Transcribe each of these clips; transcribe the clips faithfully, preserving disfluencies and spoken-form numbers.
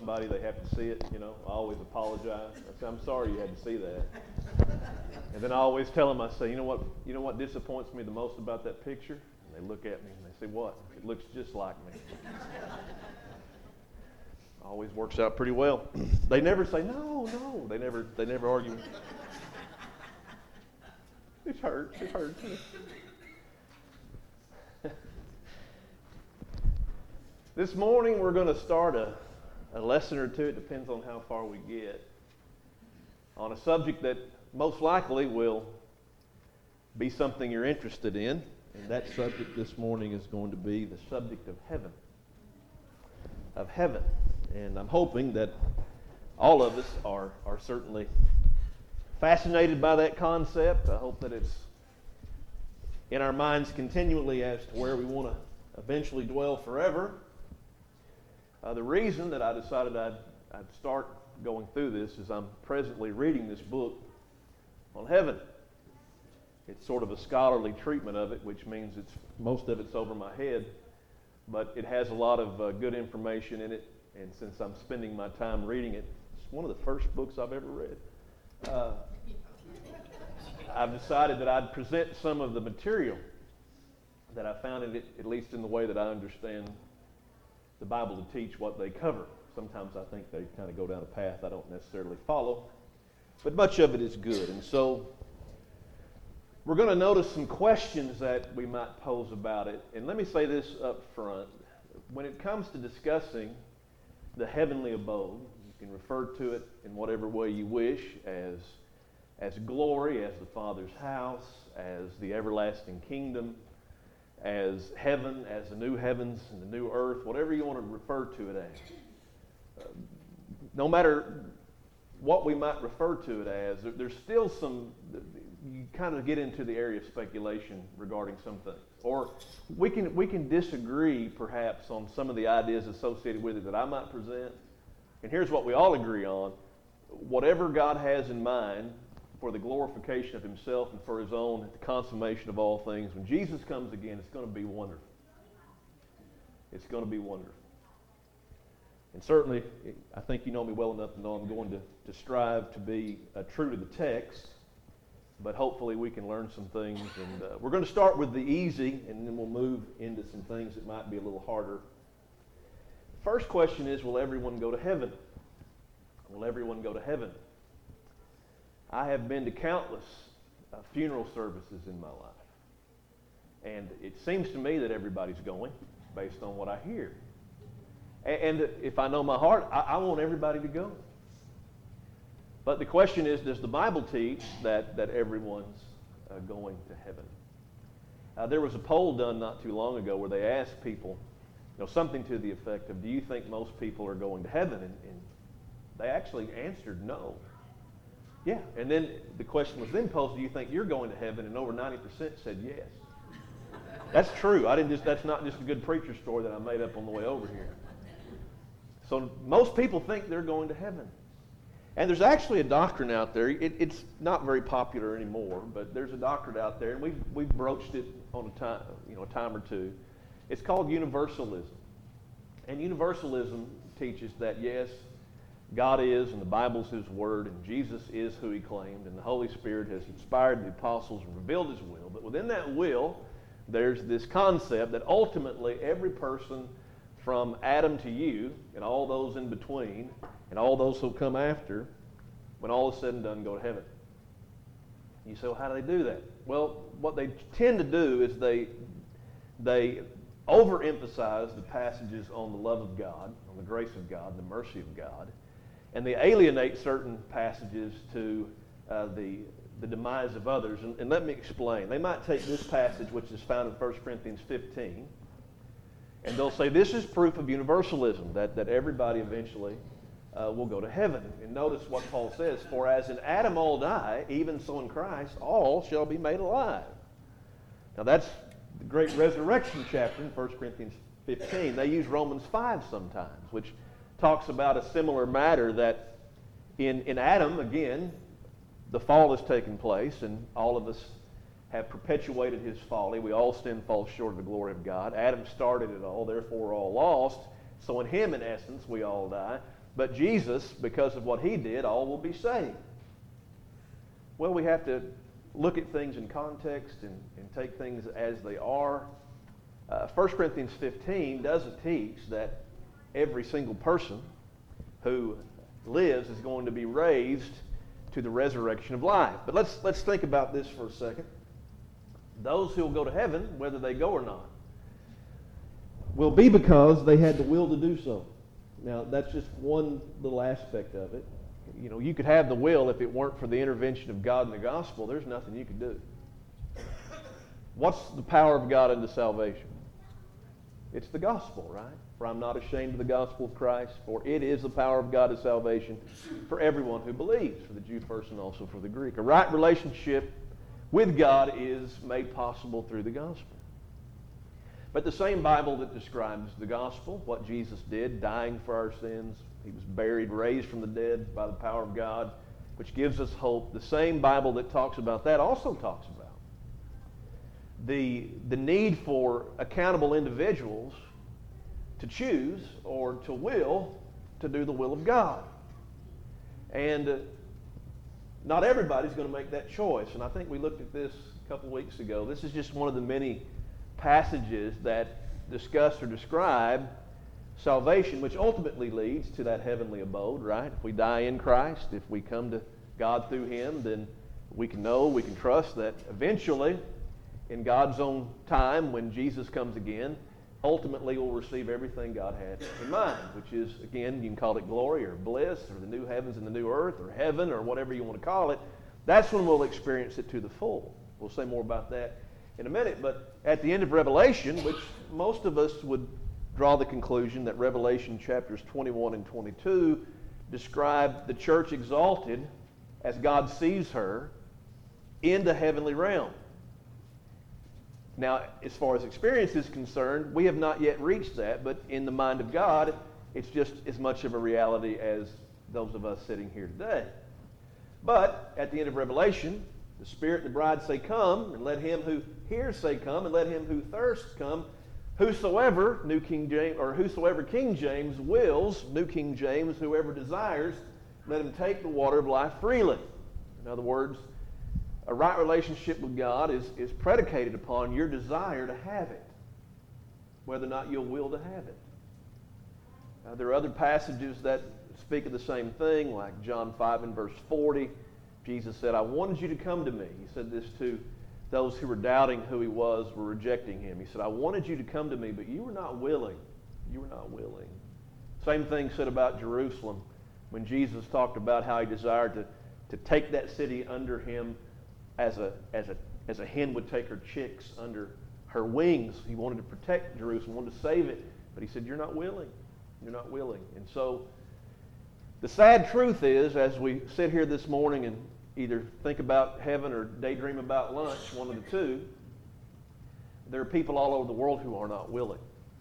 somebody, they have to see it, you know. I always apologize. I say, I'm sorry you had to see that. And then I always tell them, I say, you know what, you know what disappoints me the most about that picture? And they look at me and they say, what? It looks just like me. Always works out pretty well. They never say, no, no. They never, they never argue. It hurts, it hurts. This morning we're going to start a, a lesson or two, it depends on how far we get, on a subject that most likely will be something you're interested in. And that subject this morning is going to be the subject of heaven. Of heaven. And I'm hoping that all of us are, are certainly fascinated by that concept. I hope that it's in our minds continually as to where we want to eventually dwell forever. Uh, the reason that I decided I'd, I'd start going through this is I'm presently reading this book on heaven. It's sort of a scholarly treatment of it, which means it's most of it's over my head, but it has a lot of uh, good information in it, and since I'm spending my time reading it, it's one of the first books I've ever read. Uh, I've decided that I'd present some of the material that I found in it, at least in the way that I understand the Bible to teach what they cover. Sometimes I think they kind of go down a path I don't necessarily follow, but much of it is good. And so we're going to notice some questions that we might pose about it. And let me say this up front. When it comes to discussing the heavenly abode, you can refer to it in whatever way you wish, as, as glory, as the Father's house, as the everlasting kingdom, as heaven, as the new heavens and the new earth, whatever you want to refer to it as. Uh, no matter what we might refer to it as, there, there's still some, you kind of get into the area of speculation regarding some things. Or we can, we can disagree perhaps on some of the ideas associated with it that I might present. And here's what we all agree on. Whatever God has in mind for the glorification of himself and for his own, at the consummation of all things, when Jesus comes again, it's going to be wonderful. It's going to be wonderful. And certainly, I think you know me well enough to know I'm going to, to strive to be uh, true to the text, but hopefully we can learn some things. And uh, we're going to start with the easy, and then we'll move into some things that might be a little harder. First question is, will everyone go to heaven? Will everyone go to heaven? I have been to countless uh, funeral services in my life. And it seems to me that everybody's going based on what I hear. And, and if I know my heart, I, I want everybody to go. But the question is, does the Bible teach that, that everyone's uh, going to heaven? Uh, there was a poll done not too long ago where they asked people, you know, something to the effect of, do you think most people are going to heaven? And, and they actually answered no. Yeah, and then the question was then posed, do you think you're going to heaven? And over ninety percent said yes. That's true. I didn't just, that's not just a good preacher story that I made up on the way over here. So most people think they're going to heaven. And there's actually a doctrine out there. It, it's not very popular anymore, but there's a doctrine out there, and we've, we've broached it on a time, you know, a time or two. It's called universalism. And universalism teaches that, yes, God is, and the Bible's his word, and Jesus is who he claimed, and the Holy Spirit has inspired the apostles and revealed his will. But within that will, there's this concept that ultimately every person from Adam to you, and all those in between, and all those who'll come after, when all is said and done, go to heaven. You say, well, how do they do that? Well, what they tend to do is they, they overemphasize the passages on the love of God, on the grace of God, the mercy of God, and they alienate certain passages to uh, the, the demise of others. And, and let me explain. They might take this passage, which is found in First Corinthians fifteen, and they'll say this is proof of universalism, that, that everybody eventually uh, will go to heaven. And notice what Paul says, for as in Adam all die, even so in Christ all shall be made alive. Now that's the great resurrection chapter in First Corinthians fifteen. They use Romans five sometimes, which talks about a similar matter, that in, in Adam, again, the fall has taken place, and all of us have perpetuated his folly. We all sin, fall short of the glory of God. Adam started it all, therefore we're all lost. So in him, in essence, we all die. but Jesus, because of what he did, all will be saved. Well, we have to look at things in context and, and take things as they are. Uh, First Corinthians fifteen doesn't teach that every single person who lives is going to be raised to the resurrection of life. But let's let's think about this for a second. Those who will go to heaven, whether they go or not, will be because they had the will to do so. Now, that's just one little aspect of it. You know, you could have the will if it weren't for the intervention of God in the gospel. There's nothing you could do. What's the power of God unto salvation? It's the gospel, right? For I'm not ashamed of the gospel of Christ, for it is the power of God to salvation for everyone who believes, for the Jew first and also for the Greek. A right relationship with God is made possible through the gospel. But the same Bible that describes the gospel, what Jesus did, dying for our sins, he was buried, raised from the dead by the power of God, which gives us hope. The same Bible that talks about that also talks about the, the need for accountable individuals to choose or to will to do the will of God. And uh, not everybody's going to make that choice. And I think we looked at this a couple weeks ago. This is just one of the many passages that discuss or describe salvation, which ultimately leads to that heavenly abode, right? If we die in Christ, if we come to God through him, then we can know, we can trust that eventually, in God's own time, when Jesus comes again, ultimately we'll receive everything God had in mind, which is, again, you can call it glory or bliss or the new heavens and the new earth or heaven or whatever you want to call it. That's when we'll experience it to the full. We'll say more about that in a minute. But at the end of Revelation, which most of us would draw the conclusion that Revelation chapters twenty-one and twenty-two describe the church exalted as God sees her in the heavenly realm. Now, as far as experience is concerned, we have not yet reached that, but in the mind of God, it's just as much of a reality as those of us sitting here today. But at the end of Revelation, the Spirit and the bride say, "Come," and let him who hears say, "Come," and let him who thirsts come. Whosoever, New King James, or whosoever King James wills, New King James, whoever desires, let him take the water of life freely. In other words, a right relationship with God is, is predicated upon your desire to have it, whether or not you'll will to have it. Uh, there are other passages that speak of the same thing, like John five and verse forty. Jesus said, "I wanted you to come to me." He said this to those who were doubting who he was, were rejecting him. He said, "I wanted you to come to me, but you were not willing." You were not willing. Same thing said about Jerusalem when Jesus talked about how he desired to, to take that city under him as a, as, a, as a hen would take her chicks under her wings. He wanted to protect Jerusalem, wanted to save it, but he said, "You're not willing. You're not willing." And so the sad truth is, as we sit here this morning and either think about heaven or daydream about lunch, one of the two, there are people all over the world who are not willing.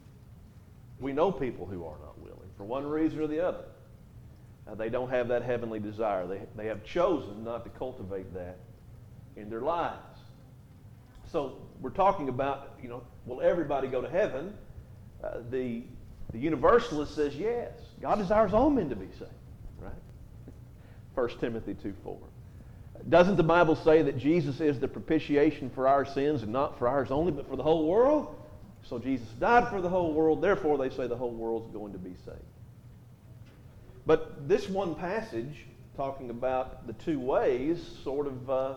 We know people who are not willing, for one reason or the other. Uh, they don't have that heavenly desire. They, they have chosen not to cultivate that in their lives. So we're talking about, you know, will everybody go to heaven? Uh, the, the universalist says yes. God desires all men to be saved, right? First Timothy two four. Doesn't the Bible say that Jesus is the propitiation for our sins and not for ours only, but for the whole world? So Jesus died for the whole world, therefore they say the whole world's going to be saved. But this one passage, talking about the two ways, sort of uh,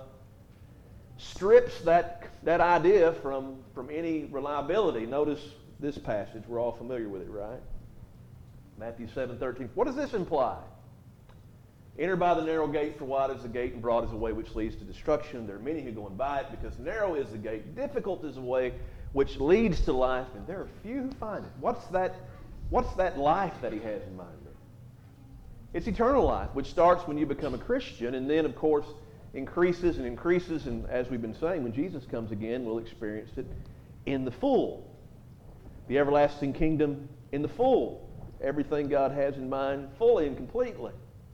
strips that, that idea from, from any reliability. Notice this passage, we're all familiar with it, right? Matthew seven thirteen. What does this imply? "Enter by the narrow gate, for wide is the gate and broad is the way which leads to destruction. There are many who go and by it, because narrow is the gate, difficult is the way which leads to life, and there are few who find it." What's that, what's that life that he has in mind there? It's eternal life, which starts when you become a Christian, and then, of course, increases and increases, and as we've been saying, when Jesus comes again, we'll experience it in the full. The everlasting kingdom in the full. Everything God has in mind fully and completely.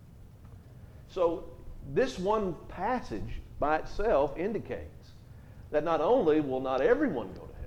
So this one passage by itself indicates that not only will not everyone go to heaven,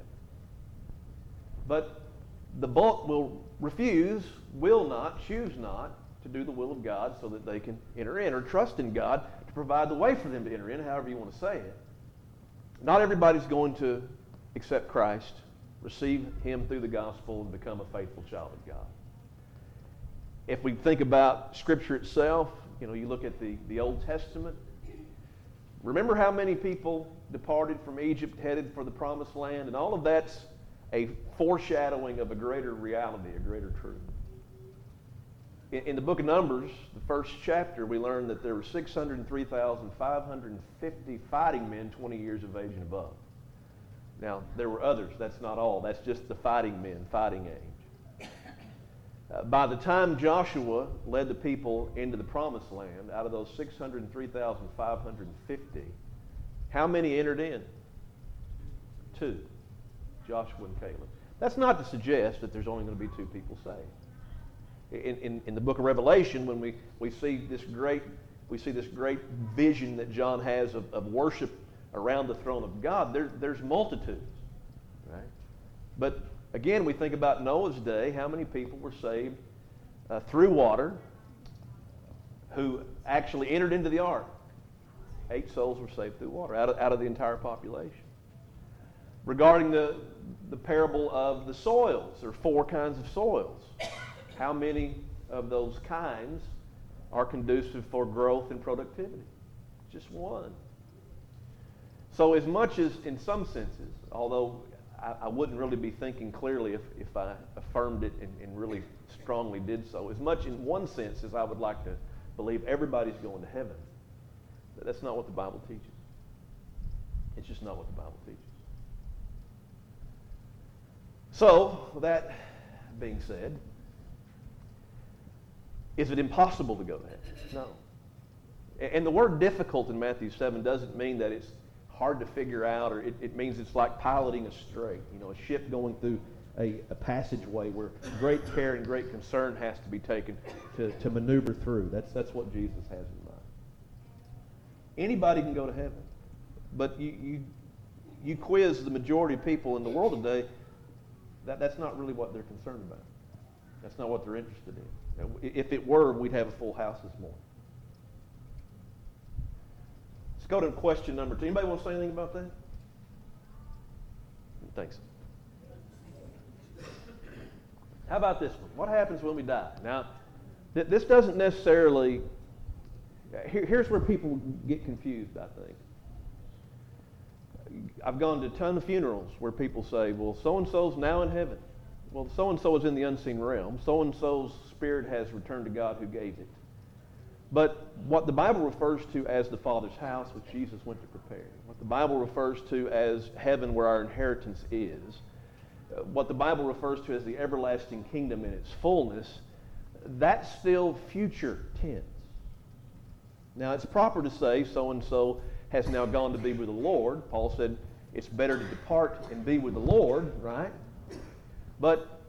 but the bulk will refuse, will not, choose not to do the will of God so that they can enter in, or trust in God to provide the way for them to enter in, however you want to say it. Not everybody's going to accept Christ, receive Him through the gospel, and become a faithful child of God. If we think about Scripture itself, you know, you look at the, the Old Testament, remember how many people departed from Egypt, headed for the Promised Land, and all of that's a foreshadowing of a greater reality, a greater truth. In, in the book of Numbers, the first chapter, we learn that there were six hundred three thousand five hundred fifty fighting men twenty years of age and above. Now, there were others. That's not all. That's just the fighting men, fighting age. Uh, by the time Joshua led the people into the Promised Land, out of those six hundred three thousand five hundred fifty, how many entered in? Two. Joshua and Caleb. That's not to suggest that there's only going to be two people saved. In, in, in the book of Revelation, when we, we see this great we see this great vision that John has of, of worship around the throne of God, there, there's multitudes, right? But again, we think about Noah's day, how many people were saved uh, through water who actually entered into the ark? Eight souls were saved through water out of, out of the entire population. Regarding the, the parable of the soils, there are four kinds of soils. How many of those kinds are conducive for growth and productivity? Just one. So as much as, in some senses, although I, I wouldn't really be thinking clearly if, if I affirmed it and, and really strongly did so, as much in one sense as I would like to believe everybody's going to heaven, that's not what the Bible teaches. It's just not what the Bible teaches. So, with that being said, is it impossible to go to heaven? No. And the word difficult in Matthew seven doesn't mean that it's hard to figure out, or it, it means it's like piloting a strait, you know, a ship going through a, a passageway where great care and great concern has to be taken to, to maneuver through. That's, that's what Jesus has in mind. Anybody can go to heaven, but you, you, you quiz the majority of people in the world today, that, that's not really what they're concerned about. That's not what they're interested in. If it were, we'd have a full house this morning. Let's go to question number two. Anybody want to say anything about that? Thanks. How about this one? What happens when we die? Now, th- this doesn't necessarily... Here, here's where people get confused, I think. I've gone to a ton of funerals where people say, well, so-and-so's now in heaven. Well, so-and-so is in the unseen realm. So-and-so's spirit has returned to God who gave it. But what the Bible refers to as the Father's house, which Jesus went to prepare, what the Bible refers to as heaven where our inheritance is, uh, what the Bible refers to as the everlasting kingdom in its fullness, that's still future tense. Now, it's proper to say so-and-so has now gone to be with the Lord. Paul said it's better to depart and be with the Lord, right? But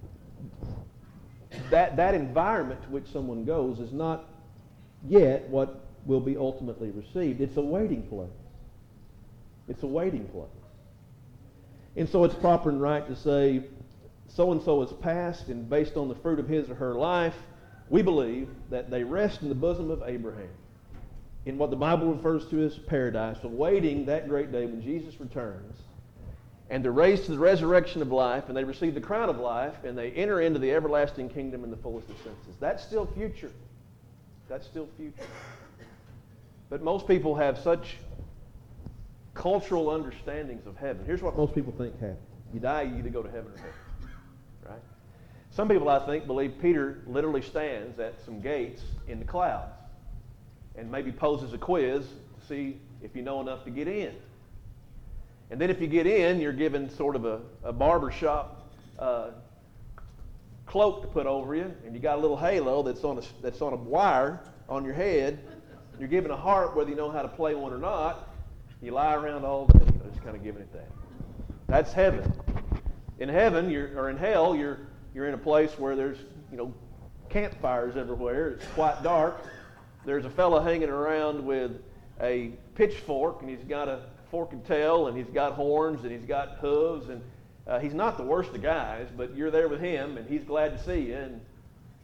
that, that environment to which someone goes is not yet what will be ultimately received. It's a waiting place. It's a waiting place. And so it's proper and right to say so-and-so is passed, and based on the fruit of his or her life, we believe that they rest in the bosom of Abraham, in what the Bible refers to as paradise, awaiting that great day when Jesus returns, and they're raised to the resurrection of life, and they receive the crown of life, and they enter into the everlasting kingdom in the fullest of senses. That's still future. That's still future. But most people have such cultural understandings of heaven. Here's what most people think happens. You die, you either go to heaven or heaven. Right? Some people, I think, believe Peter literally stands at some gates in the clouds and maybe poses a quiz to see if you know enough to get in. And then if you get in, you're given sort of a, a barbershop uh, cloak to put over you, and you got a little halo that's on a, that's on a wire on your head. You're given a harp whether you know how to play one or not. You lie around all day, you know, just kind of giving it that. That's heaven. In heaven, you're, or in hell, you're you're in a place where there's, you know, campfires everywhere. It's quite dark. There's a fellow hanging around with a pitchfork, and he's got a forked tail, and he's got horns, and he's got hooves, and uh, he's not the worst of guys, but you're there with him, and he's glad to see you, and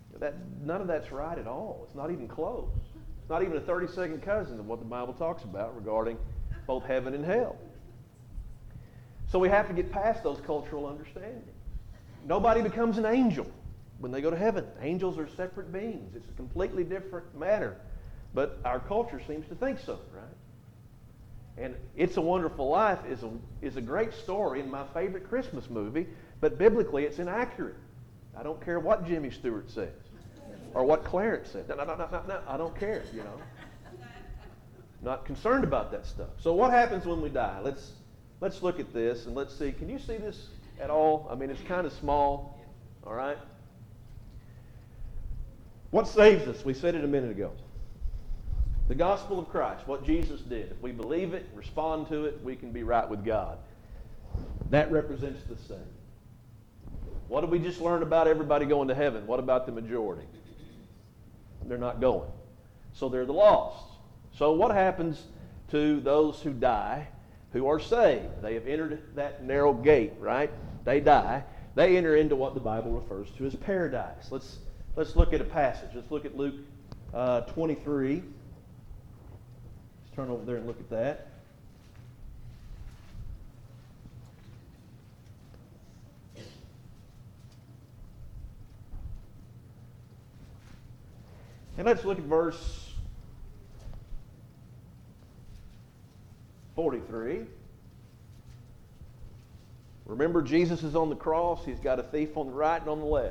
That, none of that's right at all. It's not even close. It's not even a thirty-second cousin of what the Bible talks about regarding both heaven and hell. So we have to get past those cultural understandings. Nobody becomes an angel when they go to heaven. Angels are separate beings. It's a completely different matter. But our culture seems to think so, right? And It's a Wonderful Life is a, is a great story and my favorite Christmas movie, but biblically it's inaccurate. I don't care what Jimmy Stewart says or what Clarence said. No, no, no, no, no, no. I don't care, you know. Not concerned about that stuff. So what happens when we die? Let's let's look at this and let's see. Can you see this at all? I mean, it's kind of small, all right? What saves us? We said it a minute ago. The gospel of Christ, what Jesus did. If we believe it, respond to it, we can be right with God. That represents the same. What did we just learn about everybody going to heaven? What about the majority? They're not going. So they're the lost. So what happens to those who die, who are saved? They have entered that narrow gate, right? They die. They enter into what the Bible refers to as paradise. Let's let's look at a passage. Let's look at Luke uh, twenty-three. Let's turn over there and look at that. And let's look at verse forty-three. Remember, Jesus is on the cross. He's got a thief on the right and on the left.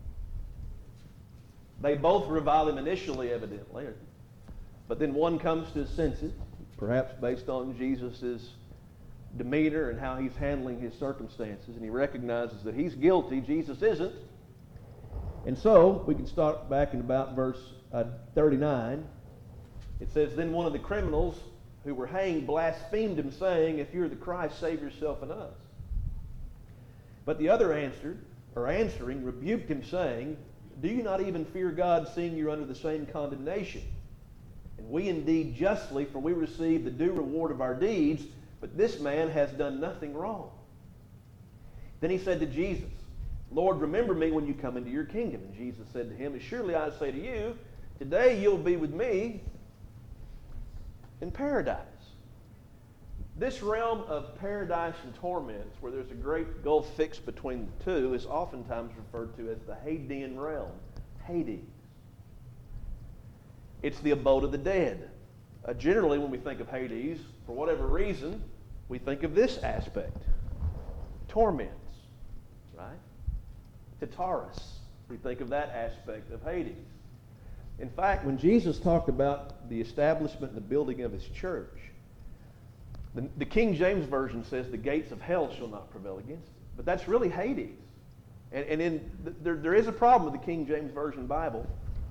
They both revile him initially, evidently. But then one comes to his senses, perhaps based on Jesus' demeanor and how he's handling his circumstances, and he recognizes that he's guilty, Jesus isn't. And so, we can start back in about verse uh, thirty-nine. It says, Then one of the criminals who were hanged blasphemed him, saying, If you're the Christ, save yourself and us. But the other answered, or answering, rebuked him, saying, Do you not even fear God, seeing you're under the same condemnation? And we indeed justly, for we receive the due reward of our deeds, but this man has done nothing wrong. Then he said to Jesus, Lord, remember me when you come into your kingdom. And Jesus said to him, Surely I say to you, today you'll be with me in paradise. This realm of paradise and torments, where there's a great gulf fixed between the two, is oftentimes referred to as the Hadean realm, Hades. It's the abode of the dead. Uh, generally, when we think of Hades, for whatever reason, we think of this aspect. Torments, right? Tartarus. We think of that aspect of Hades. In fact, when Jesus talked about the establishment and the building of his church, the, the King James Version says the gates of hell shall not prevail against it. But that's really Hades. And, and in, there, there is a problem with the King James Version Bible.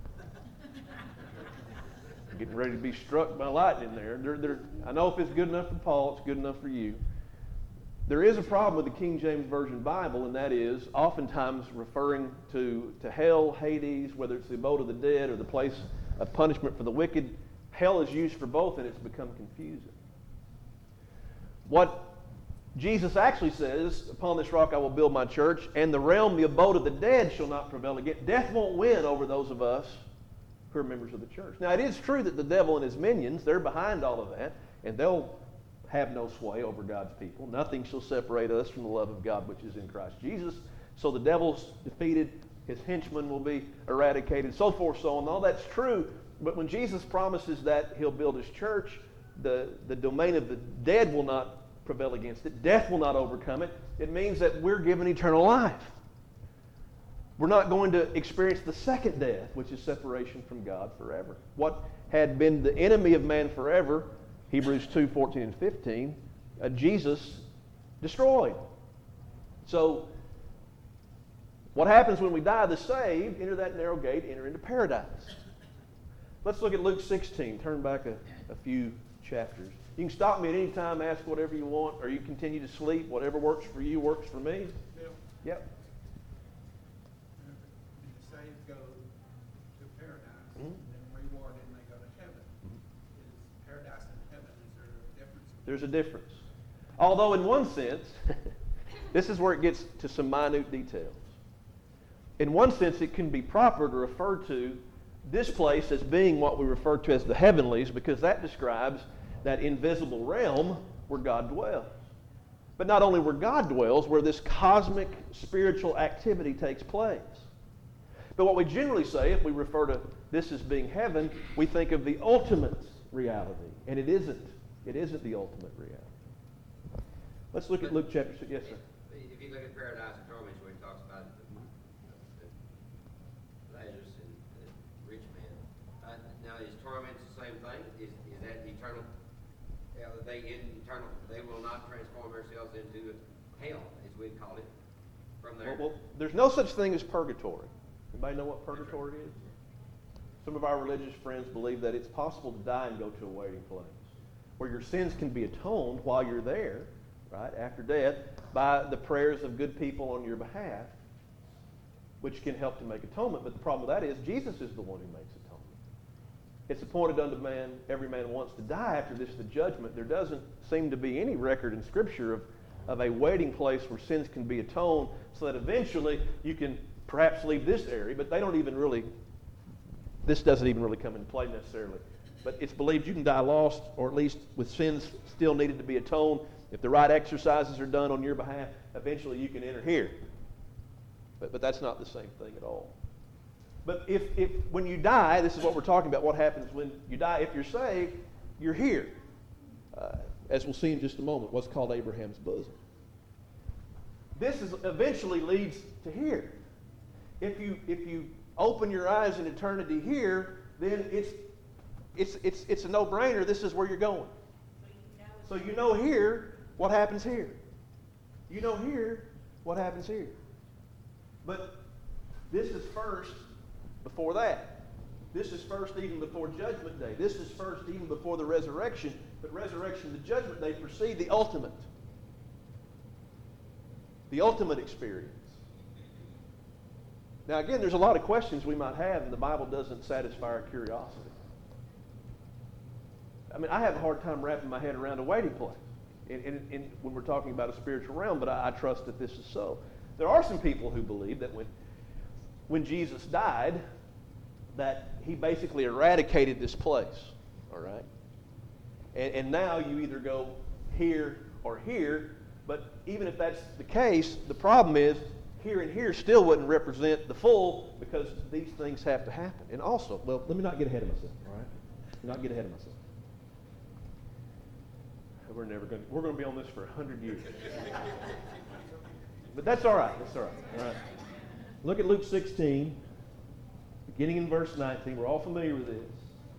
I'm getting ready to be struck by lightning there. There, there. I know if it's good enough for Paul, it's good enough for you. There is a problem with the King James Version Bible, and that is oftentimes referring to, to hell, Hades, whether it's the abode of the dead or the place of punishment for the wicked. Hell is used for both, and it's become confusing. What Jesus actually says, upon this rock I will build my church, and the realm, the abode of the dead, shall not prevail again. Death won't win over those of us who are members of the church. Now, it is true that the devil and his minions, they're behind all of that, and they'll have no sway over God's people. Nothing shall separate us from the love of God which is in Christ Jesus. So the devil's defeated, his henchmen will be eradicated, so forth, so on. All that's true, but when Jesus promises that he'll build his church, the, the domain of the dead will not prevail against it. Death will not overcome it. It means that we're given eternal life. We're not going to experience the second death, which is separation from God forever. What had been the enemy of man forever, Hebrews two, fourteen and fifteen, uh, Jesus destroyed. So, what happens when we die? The saved enter that narrow gate, enter into paradise. Let's look at Luke sixteen. Turn back a, a few chapters. You can stop me at any time, ask whatever you want, or you continue to sleep. Whatever works for you works for me. Bill, Yep. the saved go to paradise, Mm-hmm. and then rewarded, and they go to heaven. Is paradise and heaven, is there a difference? There's a difference. Although in one sense, this is where it gets to some minute details. in one sense, it can be proper to refer to this place as being what we refer to as the heavenlies, because that describes that invisible realm where God dwells. But not only where God dwells, where this cosmic spiritual activity takes place. But what we generally say, if we refer to this as being heaven, we think of the ultimate reality. And it isn't. It isn't the ultimate reality. Let's look at Luke chapter six. Yes, sir. If you look at Paradise and Torments, where he talks about the, the Lazarus and the rich man, uh, now is torments the same thing? Is, is that eternal? Are they in eternal? They will not transform themselves into hell, as we'd call it, from there. Well, well, there's no such thing as purgatory. Anybody know what purgatory is? Some of our religious friends believe that it's possible to die and go to a waiting place, where your sins can be atoned while you're there, right, after death, by the prayers of good people on your behalf, which can help to make atonement. But the problem with that is Jesus is the one who makes atonement. It's appointed unto man, every man wants to die. After this, the judgment. There doesn't seem to be any record in Scripture of, of a waiting place where sins can be atoned, so that eventually you can perhaps leave this area, but they don't even really, this doesn't even really come into play necessarily. But it's believed you can die lost, or at least with sins still needed to be atoned. If the right exercises are done on your behalf, eventually you can enter here. But, but that's not the same thing at all. But if, if when you die, this is what we're talking about, what happens when you die. If you're saved, you're here. Uh, as we'll see in just a moment, what's called Abraham's bosom. This is eventually leads to here. If you if you open your eyes in eternity here, then it's it's it's it's a no-brainer. This is where you're going. So you know here what happens here. You know here what happens here. But this is first before that. This is first even before Judgment Day. This is first even before the resurrection. But resurrection and the Judgment Day precede the ultimate. The ultimate experience. Now again, there's a lot of questions we might have, and the Bible doesn't satisfy our curiosity. I mean, I have a hard time wrapping my head around a waiting place in, in, in, when we're talking about a spiritual realm, but I, I trust that this is so. There are some people who believe that when, when Jesus died, that he basically eradicated this place, all right? And, and now you either go here or here, but even if that's the case, the problem is here and here still wouldn't represent the full, because these things have to happen. And also, well, let me not get ahead of myself, all right? Not get ahead of myself. We're never going to, we're going to be on this for a hundred years. But that's all right. That's all right. All right. Look at Luke sixteen, beginning in verse nineteen. We're all familiar with this.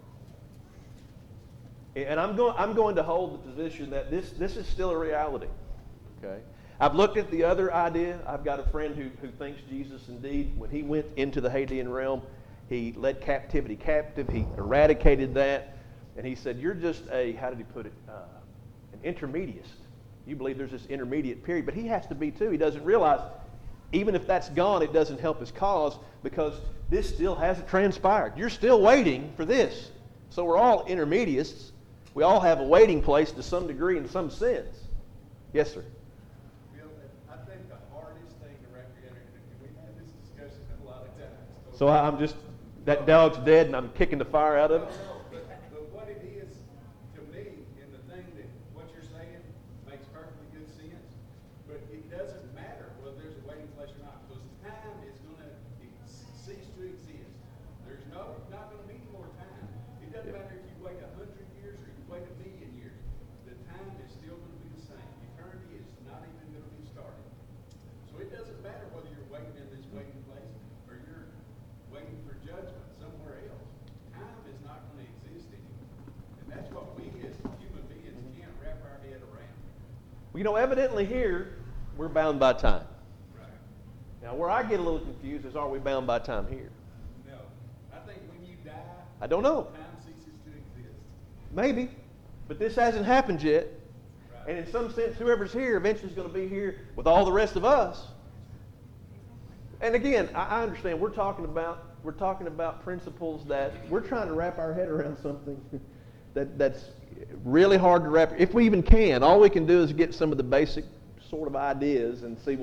And I'm going, I'm going to hold the position that this, this is still a reality. Okay? I've looked at the other idea. I've got a friend who, who thinks Jesus indeed, when he went into the Hadean realm, he led captivity captive. He eradicated that. And he said, you're just a, how did he put it, uh, an intermediate. You believe there's this intermediate period. But he has to be too. He doesn't realize, even if that's gone, it doesn't help his cause, because this still hasn't transpired. You're still waiting for this. So we're all intermediates. We all have a waiting place to some degree in some sense. Yes, sir. I think the hardest thing to wrap your head around, and we've had this discussion a lot of times. So I'm just, that dog's dead and I'm kicking the fire out of it? No, no, but, but what it is, to me, and the thing that what you're saying makes perfectly good sense, but it doesn't matter whether there's a waiting place or not, because time is going to cease to exist. There's no, not going to be more time. It doesn't matter if you wait a hundred years or you wait a million years. The time is still going to be the same. Eternity is not even going to be started. So it doesn't matter whether you're waiting in this waiting place or you're waiting for judgment somewhere else. Time is not going to exist anymore. And that's what we as human beings can't wrap our head around. Well, you know, evidently here, we're bound by time. Right. Now, where I get a little confused is, are we bound by time here? No. I think when you die, I don't know. time ceases to exist. Maybe. But this hasn't happened yet. Right. And in some sense, whoever's here eventually is going to be here with all the rest of us. And again, I, I understand we're talking about we're talking about principles that we're trying to wrap our head around something that that's really hard to wrap. If we even can, all we can do is get some of the basic sort of ideas and see what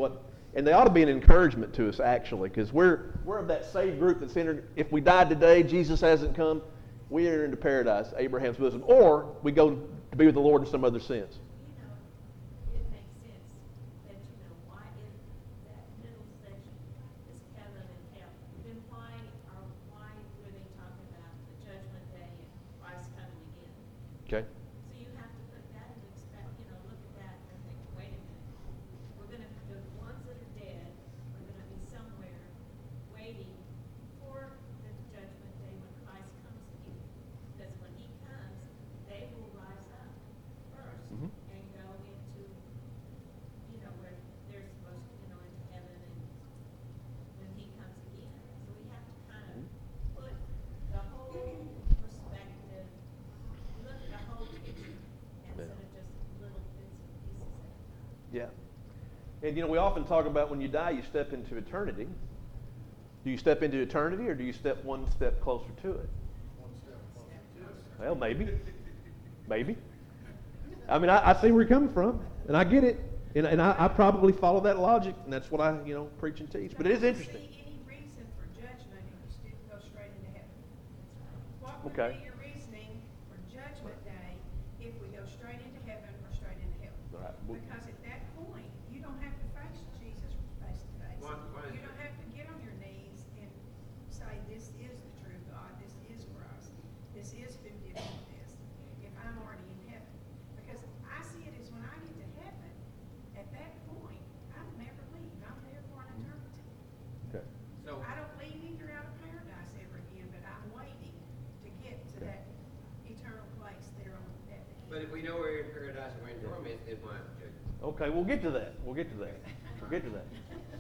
and they ought to be an encouragement to us, actually, because we're, we're of that saved group that's entered. If we died today, Jesus hasn't come, we enter into paradise, Abraham's bosom, or we go to be with the Lord in some other sense. You know, it makes sense that, you know, why is that middle section is heaven and hell? Then why are, why were they talking about the judgment day and Christ coming again? Okay? So you have to put that in expect, you know, look at that and think, wait a minute. We're gonna, the ones that are dead are gonna be somewhere waiting for the judgment day when Christ comes again. Because when he comes, they will rise up first Mhm. and go into, you know, where they're supposed to, you know, into heaven and when he comes again. So we have to kind of put the whole perspective, look at the whole picture instead of just little bits and pieces at a time. Yeah. And, you know, we often talk about when you die, you step into eternity. Do you step into eternity, or do you step one step closer to it? One step closer to it. Well, maybe. Maybe. I mean, I, I see where you're coming from, and I get it. And, and I, I probably follow that logic, and that's what I, you know, preach and teach. But it is interesting. I don't see any reason for judgment if you still go straight into heaven. What would Okay. be your reasoning for judgment day if we go straight into heaven or straight into hell? All right. Well- Because at that point, you don't have to face Jesus face to face. Why- why is You that? don't have to get on your knees and say, this is the true God, this is Christ, this is who did all this, if I'm already in heaven. Because I see it as when I get to heaven, at that point, I'll never leave. I'm there for an eternity. Okay. So, I don't leave either out of paradise ever again, but I'm waiting to get to that eternal place there on that day. but if we know we're in paradise and we're in torment, then why judge? Okay, we'll get to that. We'll get to that. We'll get to that.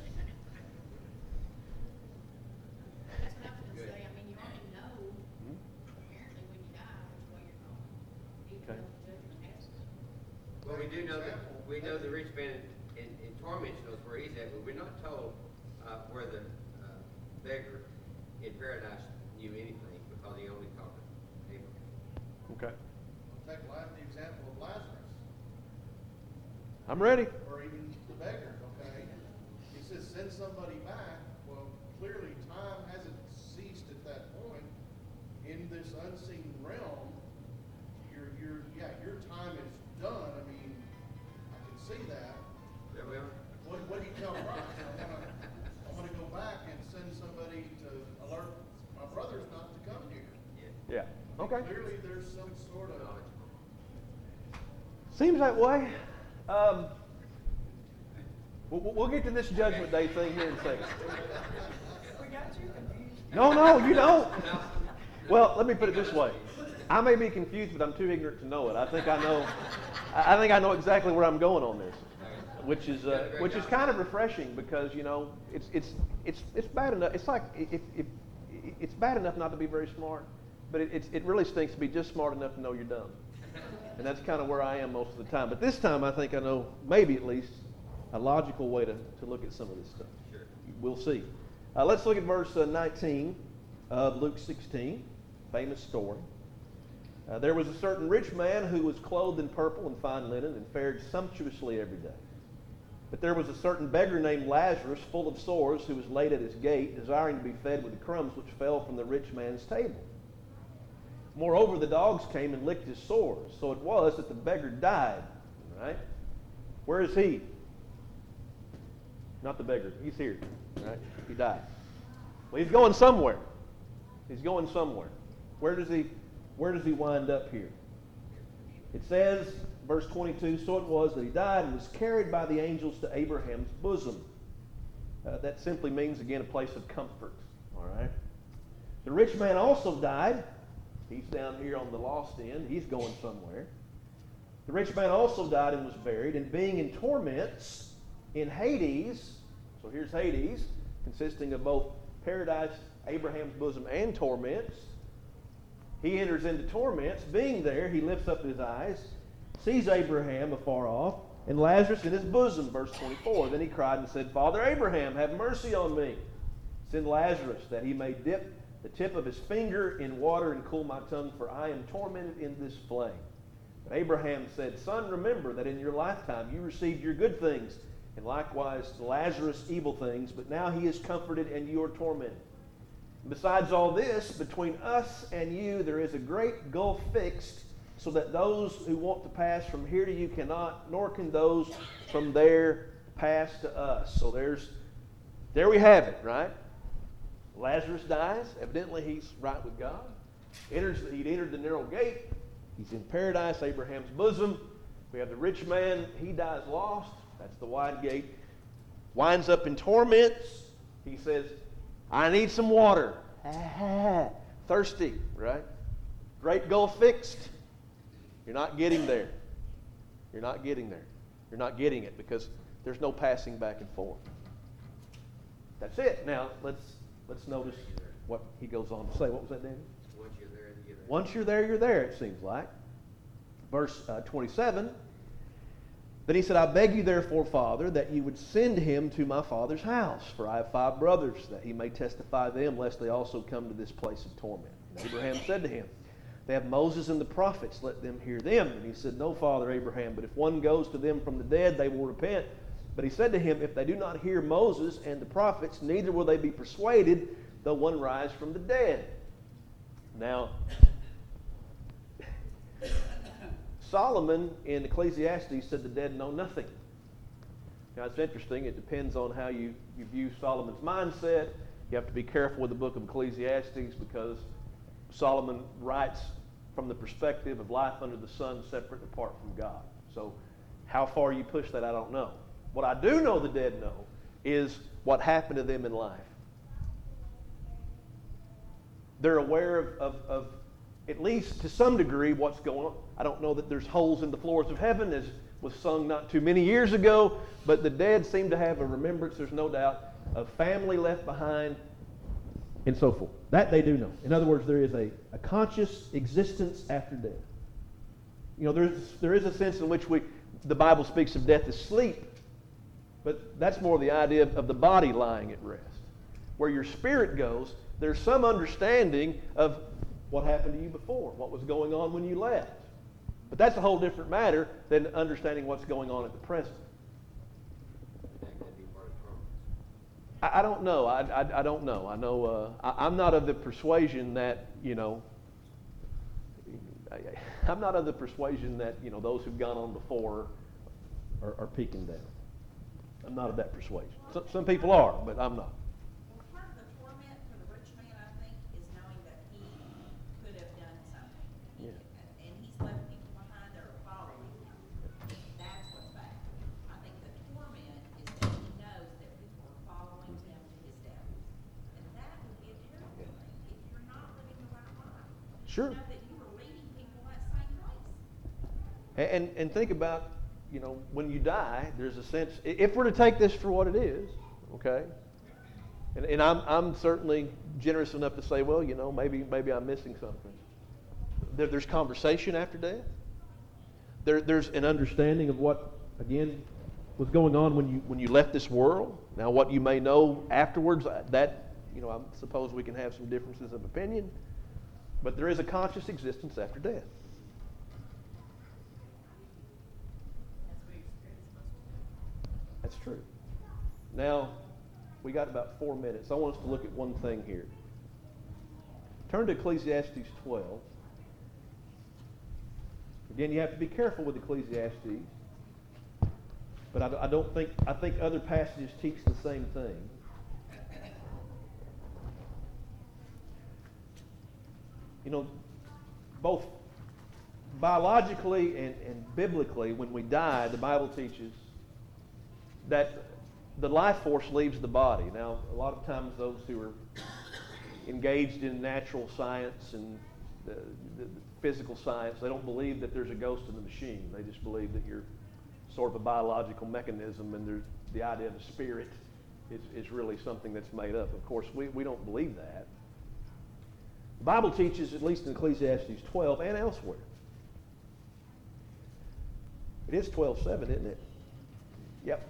That's what I was Good. gonna say, I mean, you already know, apparently when you die, which way you're going, even Okay. though the judgment has to. Well, we do know that, we know the rich man in, in torment knows where he's at, but we're not told, uh, where the, uh, beggar in paradise knew anything, because he only talked to Abraham. Okay. Take La- the example of Lazarus, I'm ready. or even the beggar, okay? He says, send somebody back. Well, clearly time hasn't ceased at that point. In this unseen realm, your, your, yeah, your time is done. I mean, I can see that. There we are. What, what do you tell Christ? I'm gonna, I'm gonna go back and send somebody to alert my brothers not to come here. Yeah. Yeah. Okay. Clearly, there's some sort of, Seems that way. Um, we'll, we'll get to this Judgment Day thing here in a second. We got you confused. No, no, you don't. Well, let me put it this way. I may be confused, but I'm too ignorant to know it. I think I know. I I think I know exactly where I'm going on this, which is uh, which is kind of refreshing because you know it's it's it's it's bad enough. It's like if, if it's bad enough not to be very smart, but it it's, it really stinks to be just smart enough to know you're dumb, and that's kind of where I am most of the time. But this time, I think I know maybe at least a logical way to, to look at some of this stuff. Sure. We'll see. Uh, let's look at verse uh, nineteen of Luke sixteen, famous story. Uh, there was a certain rich man who was clothed in purple and fine linen and fared sumptuously every day. But there was a certain beggar named Lazarus, full of sores, who was laid at his gate, desiring to be fed with the crumbs which fell from the rich man's table. Moreover, the dogs came and licked his sores. So it was that the beggar died. Right? Where is he? Not the beggar. He's here. Right? He died. Well, he's going somewhere. He's going somewhere. Where does he where does he wind up here? It says, verse twenty-two, so it was that he died and was carried by the angels to Abraham's bosom. Uh, that simply means, again, a place of comfort. All right? The rich man also died. He's down here on the lost end. He's going somewhere. The rich man also died and was buried, and being in torments in Hades, so here's Hades, consisting of both paradise, Abraham's bosom, and torments. He enters into torments. Being there, he lifts up his eyes, sees Abraham afar off, and Lazarus in his bosom, verse twenty-four. Then he cried and said, Father Abraham, have mercy on me. Send Lazarus, that he may dip the tip of his finger in water and cool my tongue, for I am tormented in this flame. But Abraham said, Son, remember that in your lifetime you received your good things, and likewise Lazarus evil things, but now he is comforted and you are tormented. Besides all this, between us and you there is a great gulf fixed, so that those who want to pass from here to you cannot, nor can those from there pass to us. So there's, there we have it, right? Lazarus dies. Evidently he's right with God. Enters, he'd entered the narrow gate. He's in paradise, Abraham's bosom. We have the rich man. He dies lost. That's the wide gate. Winds up in torments. He says, I need some water. Ah, thirsty, right? Great gulf fixed. You're not getting there. You're not getting there. You're not getting it because there's no passing back and forth. That's it. Now, let's let's notice what he goes on to say. What was that, Danny? Once you're there, you're there. Once you're there, you're there, it seems like. Verse uh, twenty-seven. Then he said, I beg you therefore, Father, that you would send him to my father's house, for I have five brothers, that he may testify them, lest they also come to this place of torment. And Abraham said to him, they have Moses and the prophets, let them hear them. And he said, no, Father Abraham, but if one goes to them from the dead, they will repent. But he said to him, if they do not hear Moses and the prophets, neither will they be persuaded, though one rise from the dead. Now, Solomon in Ecclesiastes said the dead know nothing. Now, it's interesting. It depends on how you, you view Solomon's mindset. You have to be careful with the book of Ecclesiastes because Solomon writes from the perspective of life under the sun separate and apart from God. So how far you push that, I don't know. What I do know the dead know is what happened to them in life. They're aware of, of, of at least to some degree what's going on. I don't know that there's holes in the floors of heaven, as was sung not too many years ago, but the dead seem to have a remembrance, there's no doubt, of family left behind and so forth. That they do know. In other words, there is a, a conscious existence after death. You know, there's, there is a sense in which we, the Bible speaks of death as sleep, but that's more the idea of, of the body lying at rest. Where your spirit goes, there's some understanding of what happened to you before, what was going on when you left. But that's a whole different matter than understanding what's going on at the present. That could be part of torment. I, I don't know. I, I, I don't know. I know. Uh, I, I'm not of the persuasion that, you know, I, I'm not of the persuasion that, you know, those who've gone on before are, are peaking down. I'm not of that persuasion. So, some people are, but I'm not. Well, part of the torment for the rich man, I think, is knowing that he could have done something. He- Yeah. And he's left people behind that are following him. That's what's bad. I think the torment is that he knows that people are following him to his death. And that would be a terrible thing if you're not living the right life. Sure. You know that you are leading people that same place. And, and think about, you know, when you die, there's a sense, if we're to take this for what it is, okay, and, and I'm, I'm certainly generous enough to say, well, you know, maybe, maybe I'm missing something. There, there's conversation after death. There, there's an understanding of what, again, was going on when you, when you left this world. Now, what you may know afterwards, that, you know, I suppose we can have some differences of opinion, but there is a conscious existence after death. That's true. Now, we got about four minutes. I want us to look at one thing here. Turn to Ecclesiastes twelve. Again, you have to be careful with Ecclesiastes. But I, I don't think, I think other passages teach the same thing. You know, both biologically and, and biblically, when we die, the Bible teaches that the life force leaves the body. Now, a lot of times those who are engaged in natural science and the, the, the physical science, they don't believe that there's a ghost in the machine. They just believe that you're sort of a biological mechanism, and there's, the idea of a spirit is, is really something that's made up. Of course, we, we don't believe that. The Bible teaches, at least in Ecclesiastes twelve and elsewhere. It is twelve seven, isn't it? Yep.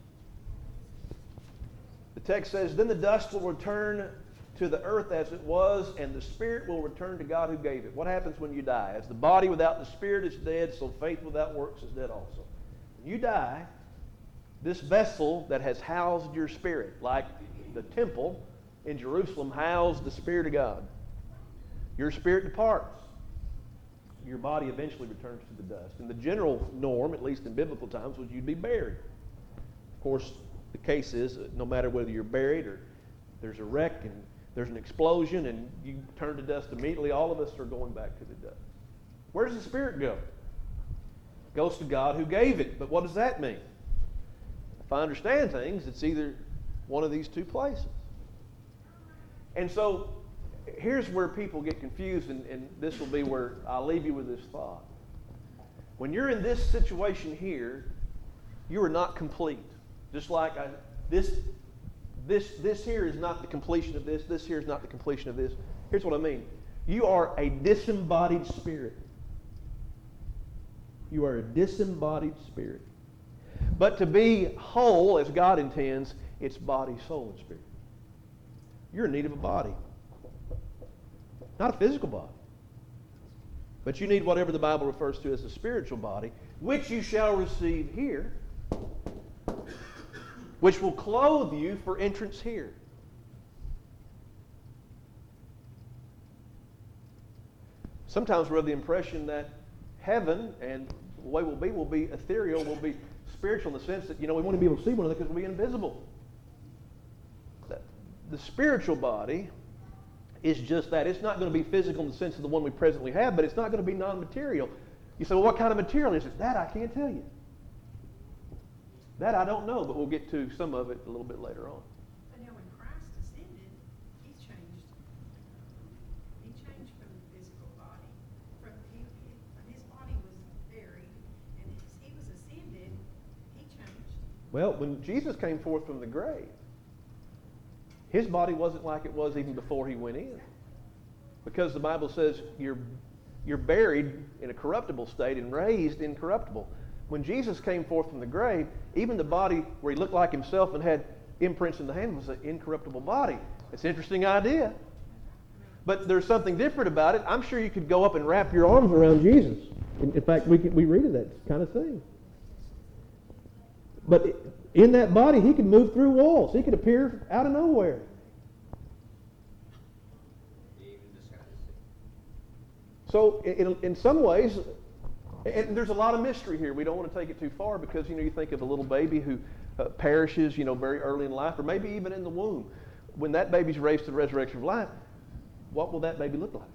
The text says, then the dust will return to the earth as it was, and the spirit will return to God who gave it. What happens when you die? As the body without the spirit is dead, so faith without works is dead also. When you die, this vessel that has housed your spirit, like the temple in Jerusalem housed the Spirit of God. Your spirit departs. Your body eventually returns to the dust. And the general norm, at least in biblical times, was you'd be buried. Of course, the case is that no matter whether you're buried or there's a wreck and there's an explosion and you turn to dust immediately, all of us are going back to the dust. Where does the spirit go? It goes to God who gave it. But what does that mean? If I understand things, it's either one of these two places. And so here's where people get confused, and, and this will be where I'll leave you with this thought. When you're in this situation here, you are not complete. Just like I, this, this, this here is not the completion of this. This here is not the completion of this. Here's what I mean. You are a disembodied spirit. You are a disembodied spirit. But to be whole, as God intends, it's body, soul, and spirit. You're in need of a body. Not a physical body. But you need whatever the Bible refers to as a spiritual body, which you shall receive here, which will clothe you for entrance here. Sometimes we're of the impression that heaven and the way we'll be will be ethereal, will be spiritual in the sense that, you know, we want to be able to see one another because we'll be invisible. The spiritual body is just that. It's not going to be physical in the sense of the one we presently have, but it's not going to be non-material. You say, well, what kind of material is it? That I can't tell you. That I don't know, but we'll get to some of it a little bit later on. But now when Christ ascended, he changed. He changed from the physical body. From he, he, his body was buried, and as he was ascended, he changed. Well, when Jesus came forth from the grave, his body wasn't like it was even before he went in. Because the Bible says you're, you're buried in a corruptible state and raised incorruptible. When Jesus came forth from the grave, even the body where he looked like himself and had imprints in the hand was an incorruptible body. It's an interesting idea. But there's something different about it. I'm sure you could go up and wrap your arms around Jesus. In, in fact, we, can, we read of that kind of thing. But in that body, he could move through walls. He could appear out of nowhere. So in, in some ways, and there's a lot of mystery here. We don't want to take it too far because, you know, you think of a little baby who uh, perishes, you know, very early in life, or maybe even in the womb. When that baby's raised to the resurrection of life, what will that baby look like?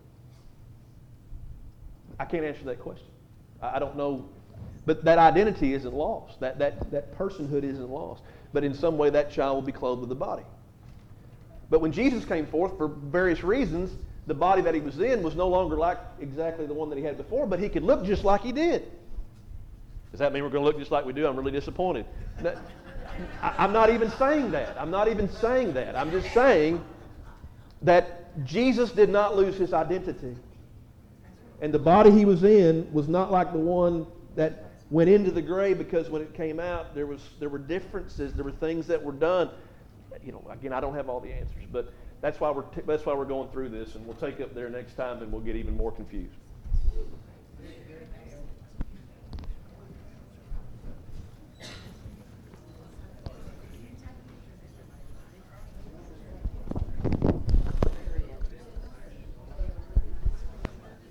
I can't answer that question. I, I don't know. But that identity isn't lost. That, that, that personhood isn't lost. But in some way, that child will be clothed with the body. But when Jesus came forth, for various reasons, the body that he was in was no longer like exactly the one that he had before, but he could look just like he did. Does that mean we're going to look just like we do? I'm really disappointed. That, I, I'm not even saying that. I'm not even saying that. I'm just saying that Jesus did not lose his identity. And the body he was in was not like the one that went into the grave, because when it came out, there was there were differences. There were things that were done. You know, again, I don't have all the answers, but that's why we're t- that's why we're going through this, and we'll take up there next time, and we'll get even more confused.